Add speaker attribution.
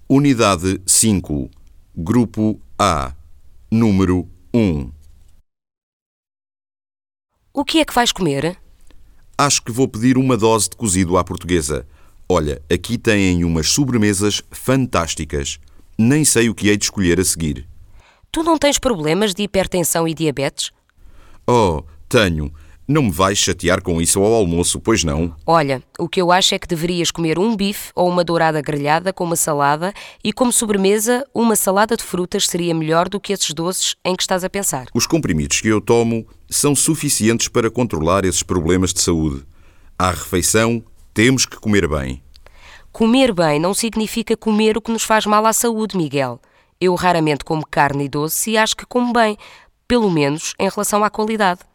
Speaker 1: Unidade 5, Grupo A, número 1.
Speaker 2: O que é que vais comer?
Speaker 1: Acho que vou pedir uma dose de cozido à portuguesa. Olha, aqui têm umas sobremesas fantásticas. Nem sei o que hei de escolher a seguir.
Speaker 2: Tu não tens problemas de hipertensão e diabetes?
Speaker 1: Oh, tenho. Não me vais chatear com isso ao almoço, pois não?
Speaker 2: Olha, o que eu acho é que deverias comer um bife ou uma dourada grelhada com uma salada e, como sobremesa, uma salada de frutas seria melhor do que esses doces em que estás a pensar.
Speaker 1: Os comprimidos que eu tomo são suficientes para controlar esses problemas de saúde. À refeição, temos que comer bem.
Speaker 2: Comer bem não significa comer o que nos faz mal à saúde, Miguel. Eu raramente como carne e doce e acho que como bem, pelo menos em relação à qualidade.